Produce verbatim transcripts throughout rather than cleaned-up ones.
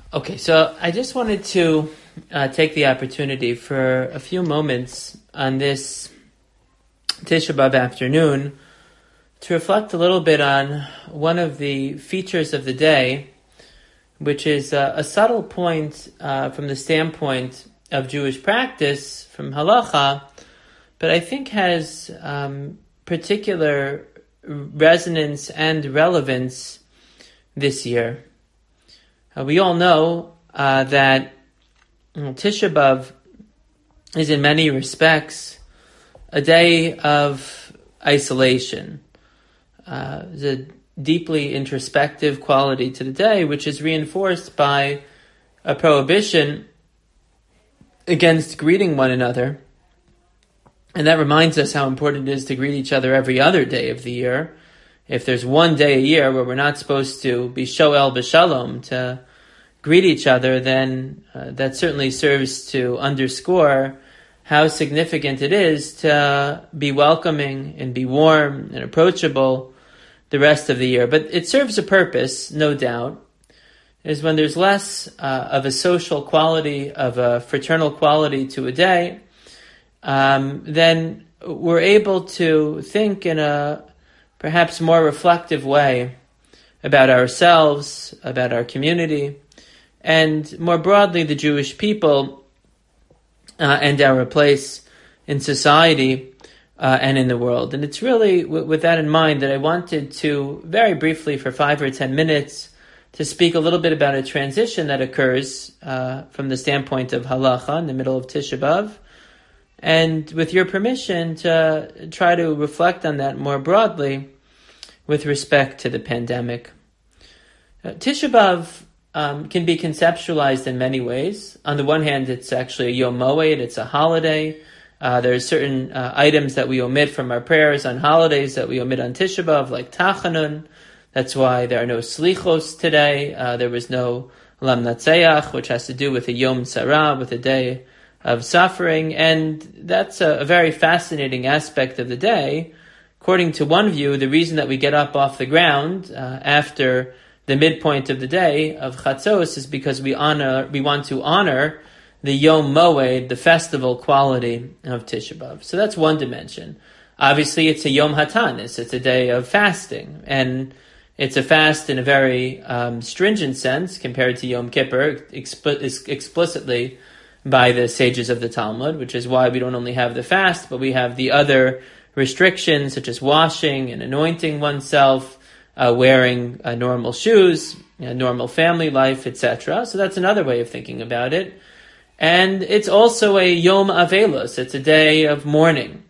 Okay, so I just wanted to uh, take the opportunity for a few moments on this Tisha B'Av afternoon to reflect a little bit on one of the features of the day, which is uh, a subtle point uh, from the standpoint of Jewish practice, from halacha, but I think has um, particular resonance and relevance this year. Uh, we all know uh, that you know, Tisha B'Av is in many respects a day of isolation. Uh, there's a deeply introspective quality to the day, which is reinforced by a prohibition against greeting one another. And that reminds us how important it is to greet each other every other day of the year. If there's one day a year where we're not supposed to be shoel b'shalom, to greet each other, then uh, that certainly serves to underscore how significant it is to be welcoming and be warm and approachable the rest of the year. But it serves a purpose, no doubt, is when there's less uh, of a social quality, of a fraternal quality to a day, um, then we're able to think in a perhaps more reflective way about ourselves, about our community, and more broadly the Jewish people uh, and our place in society uh, and in the world. And it's really w- with that in mind that I wanted to, very briefly for five or ten minutes, to speak a little bit about a transition that occurs uh, from the standpoint of halacha in the middle of Tisha B'Av, and with your permission to try to reflect on that more broadly with respect to the pandemic. Uh, Tisha B'Av um, can be conceptualized in many ways. On the one hand, it's actually a Yom Moed, it's a holiday. Uh, there are certain uh, items that we omit from our prayers on holidays that we omit on Tisha B'Av, like Tachanun. That's why there are no Slichos today. Uh, there was no Lam Natseach, which has to do with a Yom Tzara, with a day of suffering, and that's a, a very fascinating aspect of the day. According to one view, the reason that we get up off the ground uh, after the midpoint of the day of Chatzos is because we honor, we want to honor the Yom Moed, the festival quality of Tisha B'Av. So that's one dimension. Obviously, it's a Yom Hatanis, it's a day of fasting, and it's a fast in a very um, stringent sense compared to Yom Kippur, exp- explicitly by the sages of the Talmud, which is why we don't only have the fast, but we have the other restrictions such as washing and anointing oneself, uh, wearing uh, normal shoes, you know, normal family life, et cetera. So that's another way of thinking about it. And it's also a Yom Avelos. It's a day of mourning.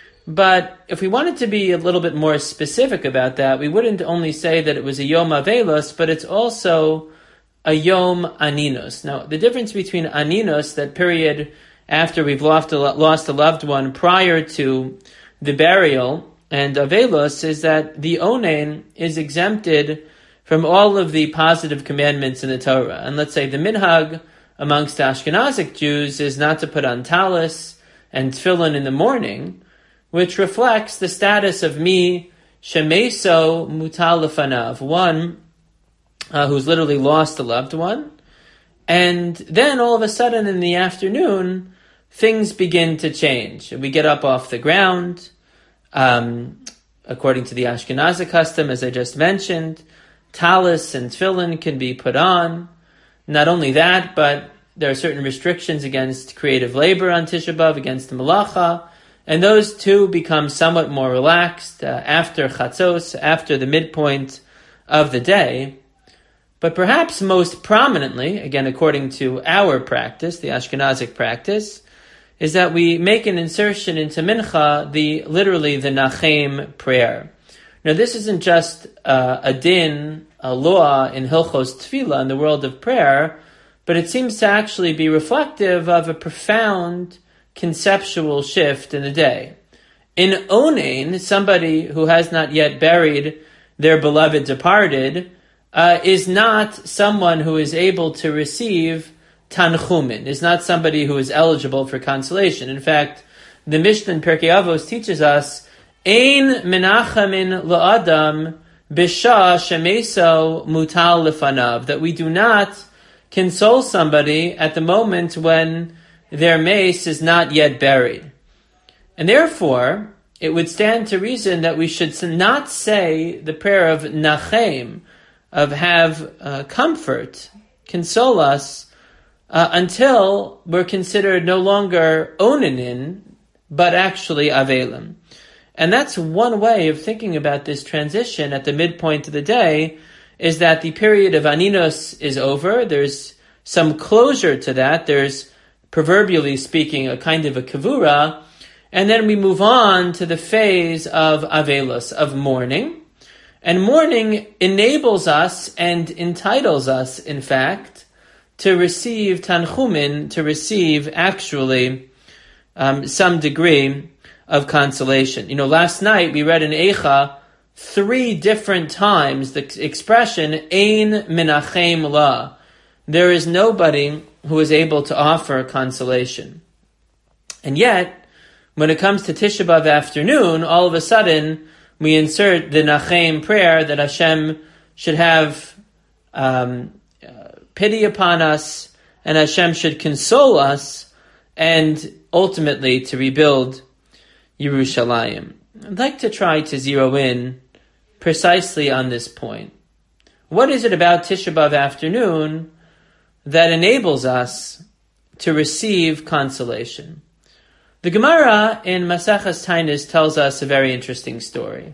But if we wanted to be a little bit more specific about that, we wouldn't only say that it was a Yom Avelos, but it's also a Yom Aninos. Now, the difference between Aninos, that period after we've lost a, lost a loved one prior to the burial, and Avelos, is that the Onen is exempted from all of the positive commandments in the Torah. And let's say the minhag amongst the Ashkenazic Jews is not to put on talis and tefillin in the morning, which reflects the status of me, shemeso mutal lefanav, one Uh, who's literally lost a loved one. And then all of a sudden in the afternoon, things begin to change. We get up off the ground. Um, according to the Ashkenazi custom, as I just mentioned, talis and tefillin can be put on. Not only that, but there are certain restrictions against creative labor on Tisha B'Av, against the malacha. And those two become somewhat more relaxed uh, after Chatzos, after the midpoint of the day. But perhaps most prominently, again according to our practice, the Ashkenazic practice, is that we make an insertion into Mincha, the literally the Nachem prayer. Now this isn't just uh, a din, a law in Hilchos Tefillah, in the world of prayer, but it seems to actually be reflective of a profound conceptual shift in the day. In Onen, somebody who has not yet buried their beloved departed, Uh, is not someone who is able to receive tanchumin, is not somebody who is eligible for consolation. In fact, the Mishnah in Pirkei Avos teaches us, Ein menachamin la'adam bisha shemeso mutal lefanav, that we do not console somebody at the moment when their mace is not yet buried. And therefore, it would stand to reason that we should not say the prayer of Nachem, of have uh, comfort, console us, uh, until we're considered no longer onanin, but actually avelim. And that's one way of thinking about this transition at the midpoint of the day, is that the period of Aninos is over. There's some closure to that. There's, proverbially speaking, a kind of a kavura. And then we move on to the phase of Avelos, of mourning. And mourning enables us and entitles us, in fact, to receive Tanchumin, to receive actually um, some degree of consolation. You know, last night we read in Eicha three different times the expression Ein Menachem La. There is nobody who is able to offer consolation. And yet, when it comes to Tisha B'Av afternoon, all of a sudden we insert the Nachem prayer that Hashem should have um, uh, pity upon us, and Hashem should console us, and ultimately to rebuild Yerushalayim. I'd like to try to zero in precisely on this point. What is it about Tisha B'Av afternoon that enables us to receive consolation? The Gemara in Maseches Taanis tells us a very interesting story.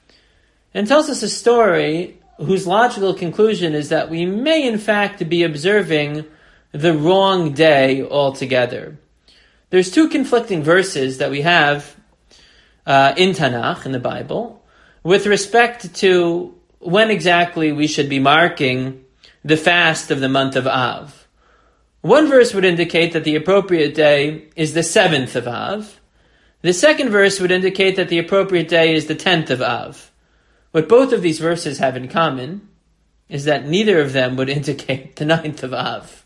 And tells us a story whose logical conclusion is that we may in fact be observing the wrong day altogether. There's two conflicting verses that we have uh, in Tanakh, in the Bible, with respect to when exactly we should be marking the fast of the month of Av. One verse would indicate that the appropriate day is the seventh of Av. The second verse would indicate that the appropriate day is the tenth of Av. What both of these verses have in common is that neither of them would indicate the ninth of Av.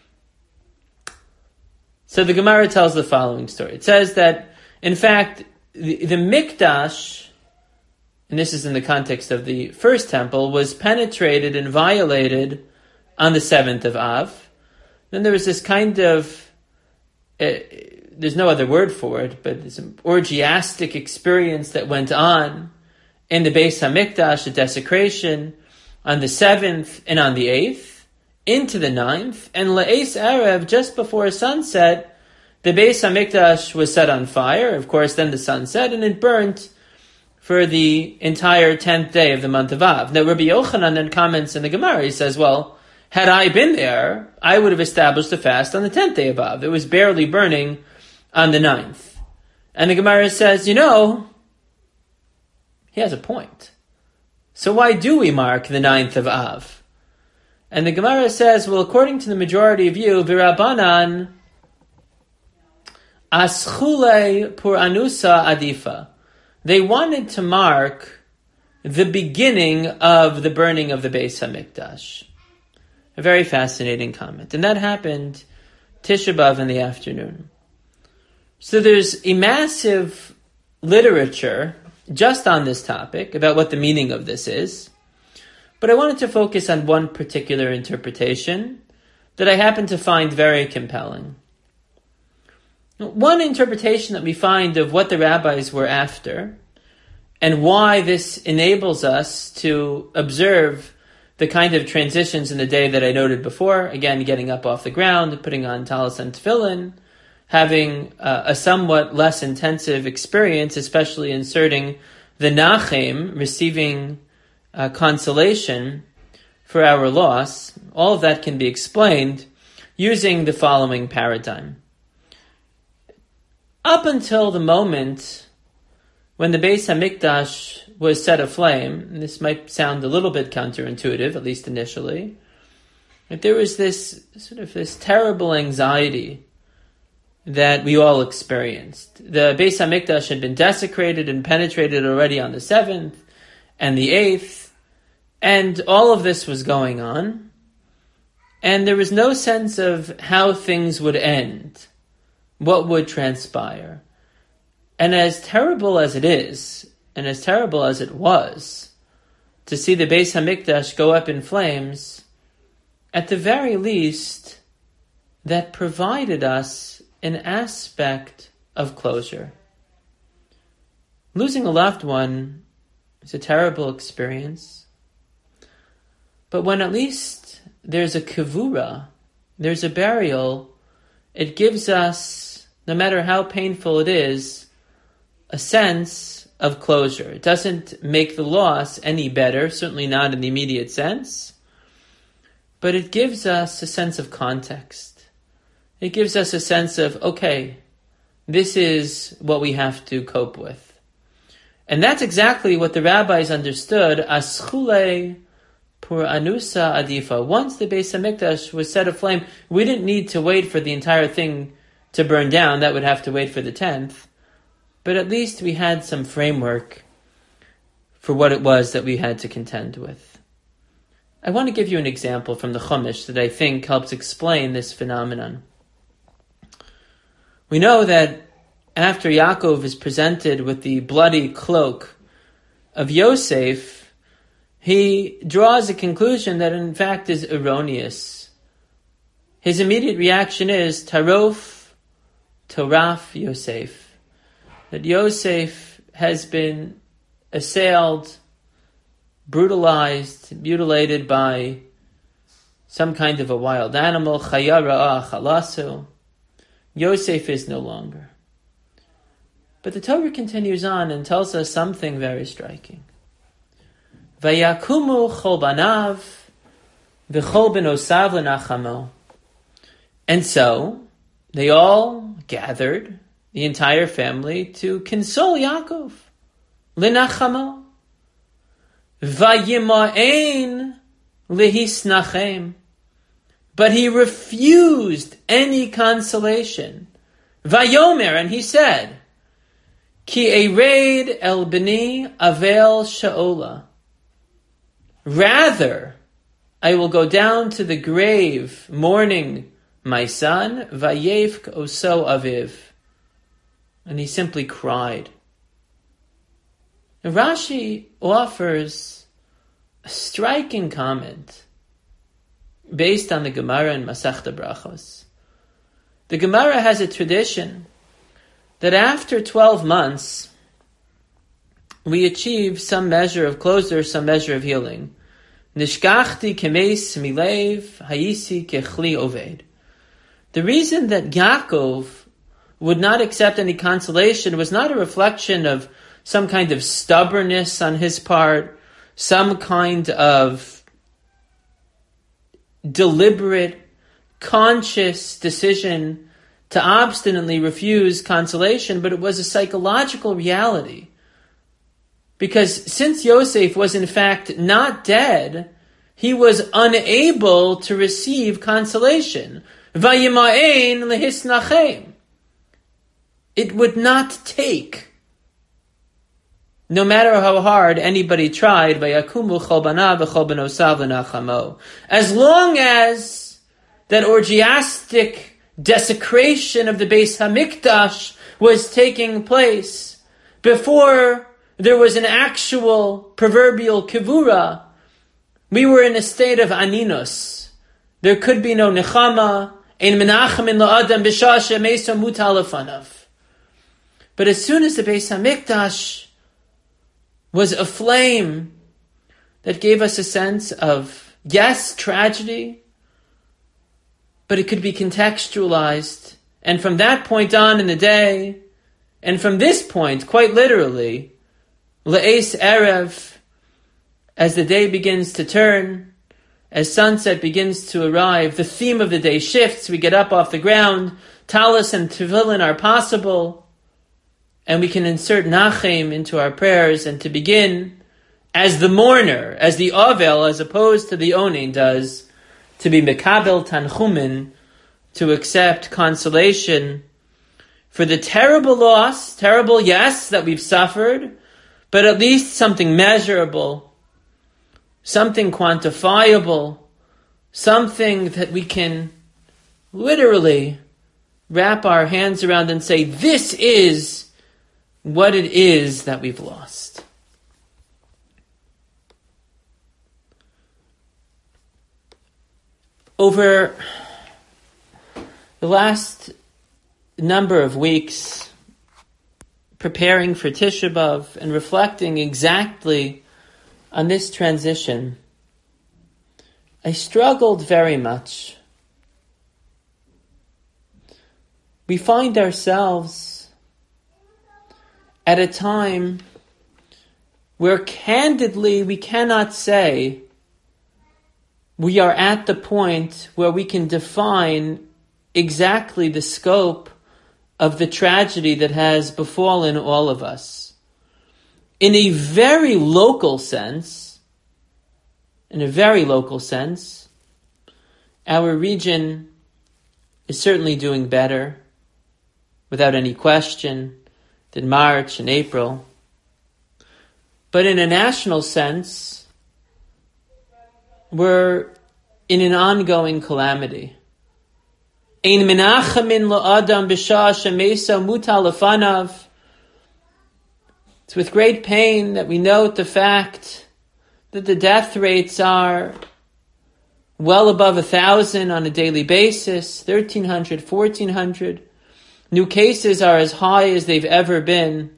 So the Gemara tells the following story. It says that, in fact, the, the Mikdash, and this is in the context of the first temple, was penetrated and violated on the seventh of Av. Then there was this kind of, uh, there's no other word for it, but this orgiastic experience that went on in the Beis HaMikdash, a desecration on the seventh and on the eighth, into the ninth, and La'es Erev, just before sunset, the Beis HaMikdash was set on fire. Of course, then the sun set, and it burnt for the entire tenth day of the month of Av. Now, Rabbi Yochanan then comments in the Gemara, he says, well, had I been there, I would have established a fast on the tenth day of Av. It was barely burning on the ninth. And the Gemara says, you know, he has a point. So why do we mark the ninth of Av? And the Gemara says, well, according to the majority of you, V'Rabbanan, Aschule Pur Anusa Adifa. They wanted to mark the beginning of the burning of the Beis HaMikdash. A very fascinating comment. And that happened Tisha B'Av in the afternoon. So there's a massive literature just on this topic about what the meaning of this is. But I wanted to focus on one particular interpretation that I happen to find very compelling. One interpretation that we find of what the rabbis were after and why this enables us to observe the kind of transitions in the day that I noted before, again, getting up off the ground, putting on talis and tefillin, having uh, a somewhat less intensive experience, especially inserting the nachem, receiving uh, consolation for our loss. All of that can be explained using the following paradigm. Up until the moment when the Beis HaMikdash was set aflame, and this might sound a little bit counterintuitive, at least initially, but there was this sort of this terrible anxiety that we all experienced. The Beis HaMikdash had been desecrated and penetrated already on the seventh and the eighth, and all of this was going on, and there was no sense of how things would end, what would transpire. And as terrible as it is, and as terrible as it was, to see the Beis HaMikdash go up in flames, at the very least, that provided us an aspect of closure. Losing a loved one is a terrible experience. But when at least there's a kavura, there's a burial, it gives us, no matter how painful it is, a sense of closure. It doesn't make the loss any better, certainly not in the immediate sense, but it gives us a sense of context. It gives us a sense of, okay, this is what we have to cope with. And that's exactly what the rabbis understood as chule pur anusa adifa. Once the Beis HaMikdash was set aflame, we didn't need to wait for the entire thing to burn down. That would have to wait for the tenth. But at least we had some framework for what it was that we had to contend with. I want to give you an example from the Chumash that I think helps explain this phenomenon. We know that after Yaakov is presented with the bloody cloak of Yosef, he draws a conclusion that in fact is erroneous. His immediate reaction is, Tarof, Toraf Yosef. That Yosef has been assailed, brutalized, mutilated by some kind of a wild animal, Chaya Ra'ah Chalasu. Yosef is no longer. But the Torah continues on and tells us something very striking. Vayakumu chol banav v'chol benosav lenachamo. And so, they all gathered, the entire family, to console Yaakov. Lenachamo. Vayima'ein lehisnachem. But he refused any consolation. Vayomer, and he said, Ki ereid el b'ni avel sha'ola. Rather, I will go down to the grave mourning my son, vayevk oso aviv. And he simply cried. And Rashi offers a striking comment based on the Gemara in Masechta Brachos. The Gemara has a tradition that after twelve months, we achieve some measure of closure, some measure of healing. Nishkachti kemeis milev hayisi kechli oved. The reason that Yaakov would not accept any consolation was not a reflection of some kind of stubbornness on his part, some kind of deliberate, conscious decision to obstinately refuse consolation, but it was a psychological reality. Because since Yosef was in fact not dead, he was unable to receive consolation. Vayima'ein lehisnachem. It would not take, no matter how hard anybody tried, vayakumu chol banav v'chol benosav lenachamo. As long as that orgiastic desecration of the Beis HaMikdash was taking place, before there was an actual proverbial kivura, we were in a state of aninus. There could be no nechama, ein menachem in la'adam b'shah she'meisa mutal lefanav. But as soon as the Beis HaMikdash was aflame, that gave us a sense of, yes, tragedy, but it could be contextualized. And from that point on in the day, and from this point, quite literally, Le'es Erev, as the day begins to turn, as sunset begins to arrive, the theme of the day shifts. We get up off the ground, talis and tefillin are possible, and we can insert nachem into our prayers and to begin as the mourner, as the avel, as opposed to the onin does, to be mekabel tanchumin, to accept consolation for the terrible loss, terrible, yes, that we've suffered, but at least something measurable, something quantifiable, something that we can literally wrap our hands around and say, this is what it is that we've lost. Over the last number of weeks, preparing for Tisha B'Av and reflecting exactly on this transition, I struggled very much. We find ourselves at a time where candidly we cannot say we are at the point where we can define exactly the scope of the tragedy that has befallen all of us. In a very local sense, in a very local sense, our region is certainly doing better, without any question, than March and April. But in a national sense, we're in an ongoing calamity. Ein menachamin la'adam b'shah shemesa muta lefanav. It's with great pain that we note the fact that the death rates are well above a thousand on a daily basis, thirteen hundred, fourteen hundred. New cases are as high as they've ever been.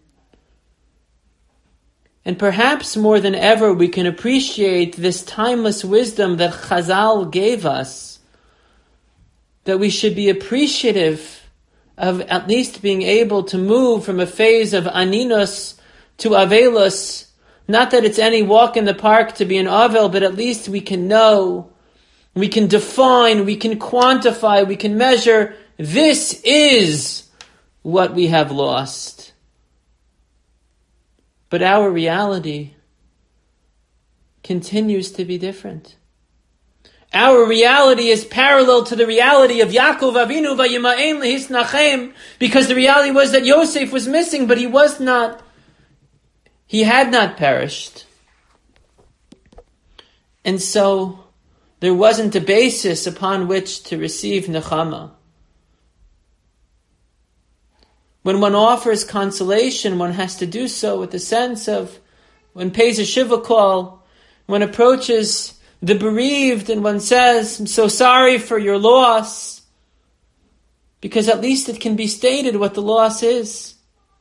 And perhaps more than ever, we can appreciate this timeless wisdom that Chazal gave us, that we should be appreciative of at least being able to move from a phase of aninus to avelus. Not that it's any walk in the park to be an avel, but at least we can know, we can define, we can quantify, we can measure, this is what we have lost. But our reality continues to be different. Our reality is parallel to the reality of Yaakov Avinu vayima'en lehisnachem, because the reality was that Yosef was missing, but he was not, he had not perished. And so there wasn't a basis upon which to receive nechama. When one offers consolation, one has to do so with the sense of, one pays a shiva call, one approaches the bereaved and one says, I'm so sorry for your loss, because at least it can be stated what the loss is.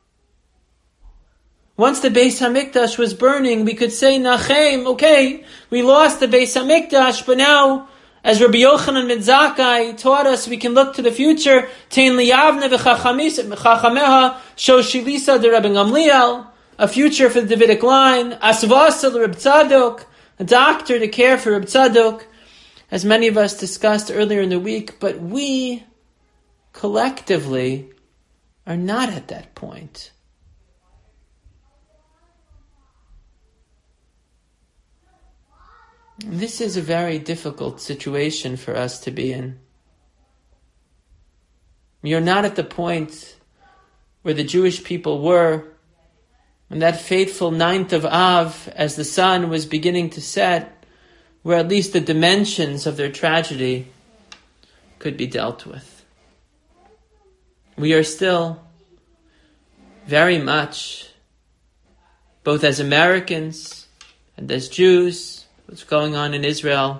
Once the Beis HaMikdash was burning, we could say, Nachem, okay, we lost the Beis HaMikdash, but now, as Rabbi Yochanan ben Zakkai taught us, we can look to the future. Tein liyavne v'chachameha shoshilisa de Rabbi Gamliel, a future for the Davidic line. Asvasa de Reb Tzadok, a doctor to care for Reb Tzadok, as many of us discussed earlier in the week. But we, collectively, are not at that point. This is a very difficult situation for us to be in. You're not at the point where the Jewish people were on that fateful ninth of Av, as the sun was beginning to set, where at least the dimensions of their tragedy could be dealt with. We are still very much, both as Americans and as Jews, what's going on in Israel,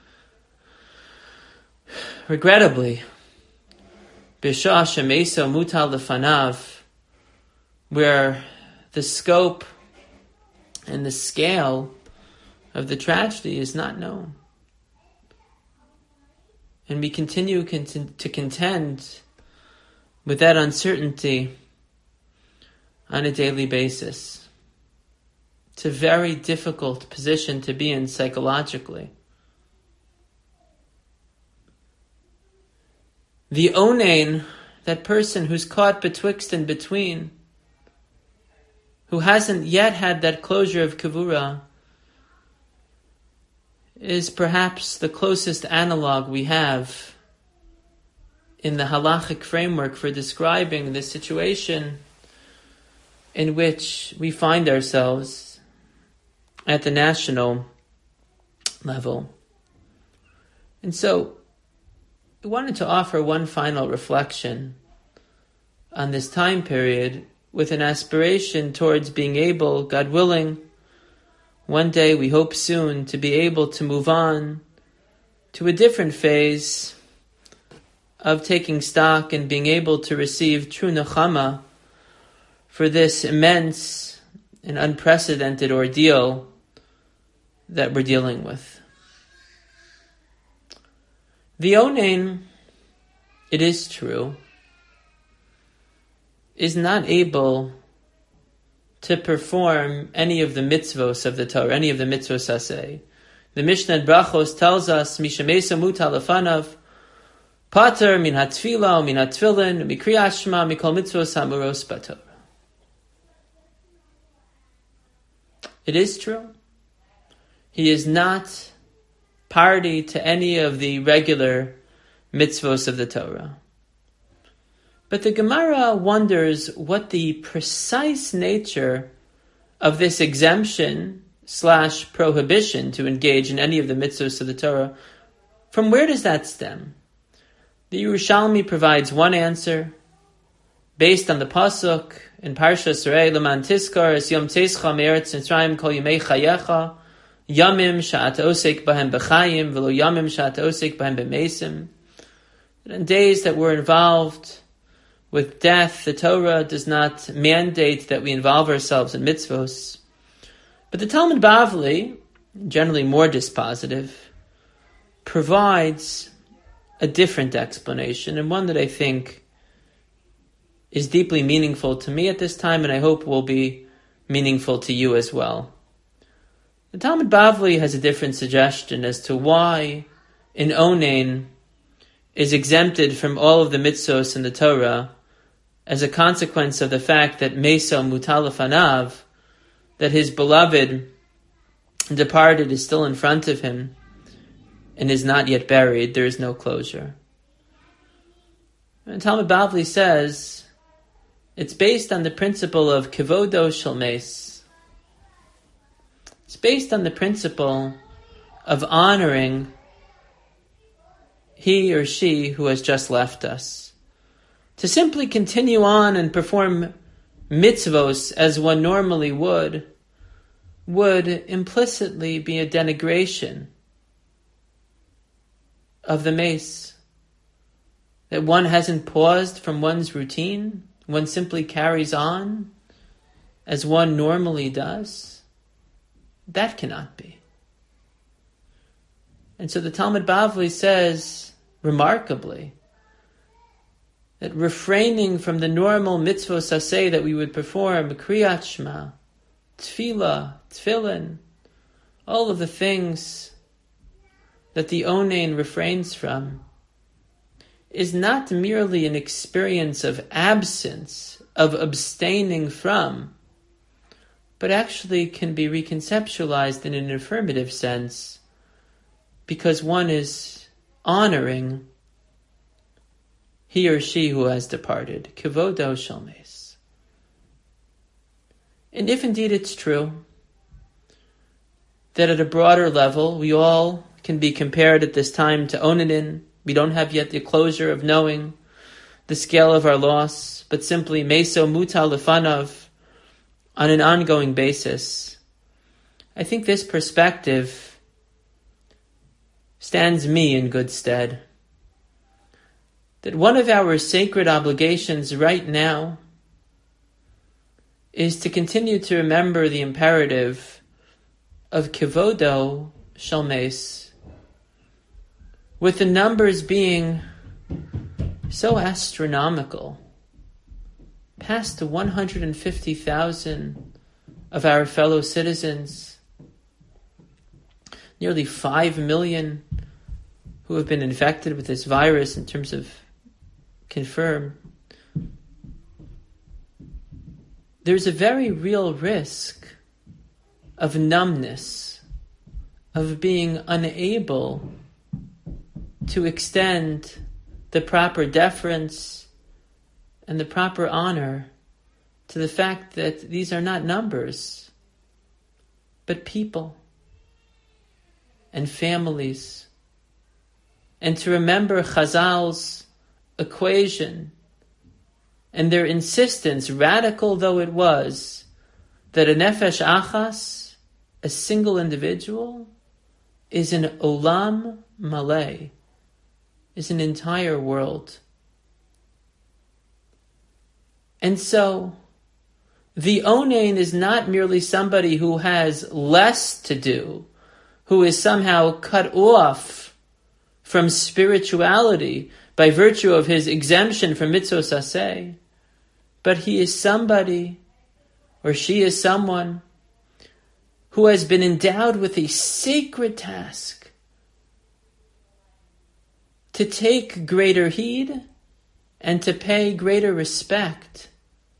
regrettably, B'shah shemeso mutal lefanav, where the scope and the scale of the tragedy is not known. And we continue cont- to contend with that uncertainty on a daily basis. It's a very difficult position to be in psychologically. The onain, that person who's caught betwixt and between, who hasn't yet had that closure of kavura, is perhaps the closest analog we have in the halachic framework for describing the situation in which we find ourselves at the national level. And so, I wanted to offer one final reflection on this time period with an aspiration towards being able, God willing, one day we hope soon to be able to move on to a different phase of taking stock and being able to receive true nechama for this immense and unprecedented ordeal that we're dealing with. The Onain, it is true, is not able to perform any of the mitzvos of the Torah, any of the mitzvos aseh. The Mishnah Brachos tells us, Mishamesa muta lefanav, pater min hatfila, min hatfilin, mikriyat shema, mikol mitzvos hamuros batorah. It is true. He is not party to any of the regular mitzvos of the Torah. But the Gemara wonders what the precise nature of this exemption slash prohibition to engage in any of the mitzvos of the Torah, from where does that stem? The Yerushalmi provides one answer based on the pasuk in Parshas Re'eh, Leman Tizkar es Yom Teischa me'eretz Mitzrayim kol yimei chayecha Yamim sha'at osek bahem b'chayim v'lo yamim sha'at osek bahem b'meisim. In days that we're involved with death, the Torah does not mandate that we involve ourselves in mitzvos. But the Talmud Bavli, generally more dispositive, provides a different explanation, and one that I think is deeply meaningful to me at this time, and I hope will be meaningful to you as well. The Talmud Bavli has a different suggestion as to why an Onain is exempted from all of the mitzvos in the Torah as a consequence of the fact that Meso mutal lefanav, that his beloved departed is still in front of him and is not yet buried. There is no closure. And Talmud Bavli says it's based on the principle of kivodo shel mes. It's based on the principle of honoring he or she who has just left us. To simply continue on and perform mitzvos as one normally would, would implicitly be a denigration of the mace. That one hasn't paused from one's routine, one simply carries on as one normally does. That cannot be. And so the Talmud Bavli says, remarkably, that refraining from the normal mitzvos aseh that we would perform, kriyat shema, tefillah, tefillin, all of the things that the Onain refrains from, is not merely an experience of absence, of abstaining from, but actually can be reconceptualized in an affirmative sense, because one is honoring he or she who has departed. Kivodo shel mes. And if indeed it's true that at a broader level we all can be compared at this time to Onanin, we don't have yet the closure of knowing the scale of our loss, but simply meso mutal lefanav on an ongoing basis. I think this perspective stands me in good stead. That one of our sacred obligations right now is to continue to remember the imperative of kivodo shel mes, with the numbers being so astronomical, past the one hundred fifty thousand of our fellow citizens, nearly five million who have been infected with this virus in terms of confirm. There's a very real risk of numbness, of being unable to extend the proper deference and the proper honor to the fact that these are not numbers, but people and families. And to remember Chazal's equation and their insistence, radical though it was, that a nefesh achas, a single individual, is an olam malay, is an entire world. And so, the onain is not merely somebody who has less to do, who is somehow cut off from spirituality by virtue of his exemption from mitzvos aseh, but he is somebody, or she is someone, who has been endowed with a sacred task to take greater heed and to pay greater respect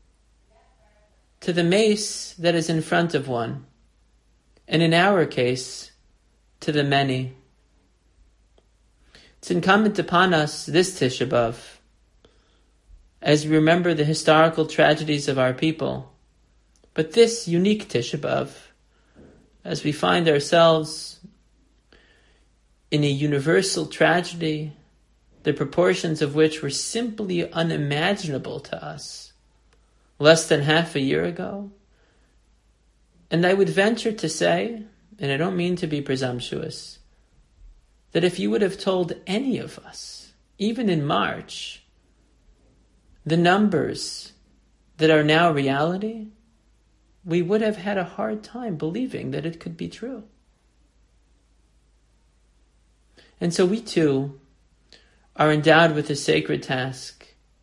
to the mace that is in front of one, and in our case, to the many. It's incumbent upon us this Tisha B'Av, as we remember the historical tragedies of our people, but this unique Tisha B'Av, as we find ourselves in a universal tragedy, the proportions of which were simply unimaginable to us less than half a year ago. And I would venture to say, and I don't mean to be presumptuous, that if you would have told any of us, even in March, the numbers that are now reality, we would have had a hard time believing that it could be true. And so we too are endowed with a sacred task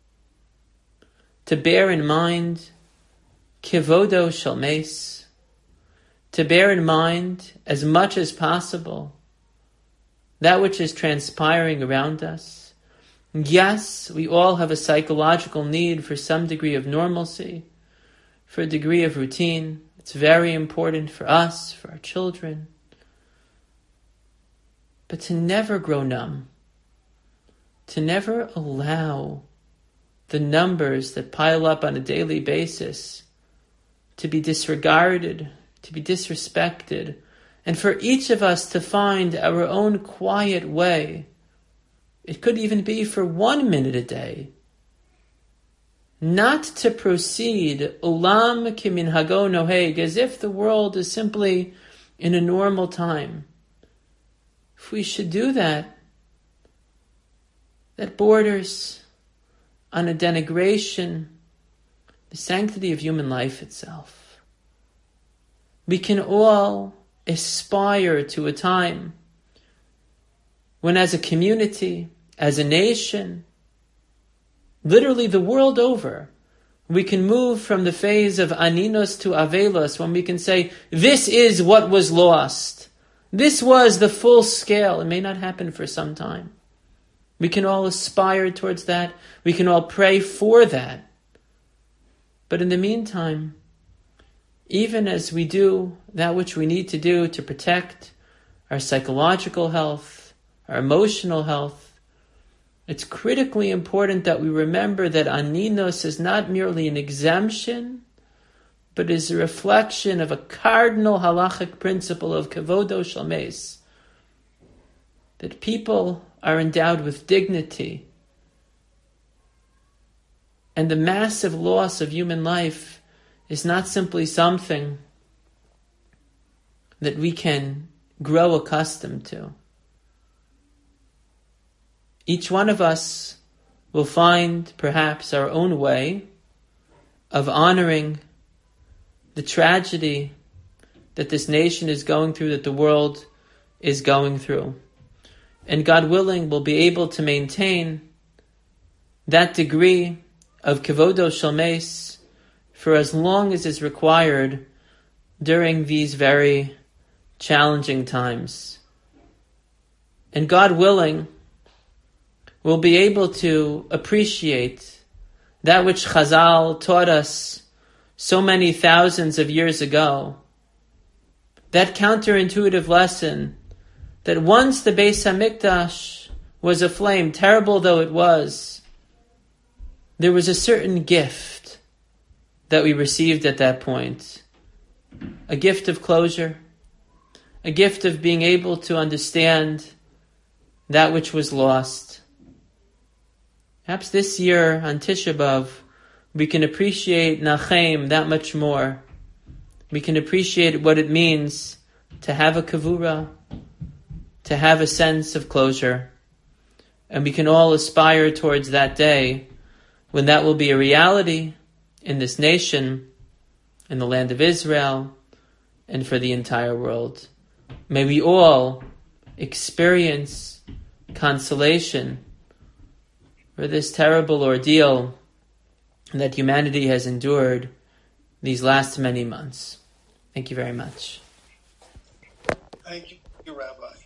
to bear in mind kivodo shel meis, to bear in mind as much as possible that which is transpiring around us. Yes, we all have a psychological need for some degree of normalcy, for a degree of routine. It's very important for us, for our children. But to never grow numb, to never allow the numbers that pile up on a daily basis to be disregarded, to be disrespected, and for each of us to find our own quiet way. It could even be for one minute a day, not to proceed olam kiminhago noheg, as if the world is simply in a normal time. If we should do that, that borders on a denigration, the sanctity of human life itself. We can all aspire to a time when, as a community, as a nation, literally the world over, we can move from the phase of aninos to avelos, when we can say, this is what was lost. This was the full scale. It may not happen for some time. We can all aspire towards that. We can all pray for that. But in the meantime, even as we do that which we need to do to protect our psychological health, our emotional health, it's critically important that we remember that aninos is not merely an exemption, but is a reflection of a cardinal halachic principle of kivodo shel meis, that people are endowed with dignity. And the massive loss of human life is not simply something that we can grow accustomed to. Each one of us will find perhaps our own way of honoring the tragedy that this nation is going through, that the world is going through. And God willing, we'll be able to maintain that degree of kivodo shel meis for as long as is required during these very challenging times. And God willing, we'll be able to appreciate that which Chazal taught us so many thousands of years ago, that counterintuitive lesson that once the Beis HaMikdash was aflame, terrible though it was, there was a certain gift that we received at that point. A gift of closure, a gift of being able to understand that which was lost. Perhaps this year on Tisha B'Av, we can appreciate Nachem that much more. We can appreciate what it means to have a kavura, to have a sense of closure. And we can all aspire towards that day when that will be a reality in this nation, in the land of Israel, and for the entire world. May we all experience consolation for this terrible ordeal that humanity has endured these last many months. Thank you very much. Thank you, Rabbi.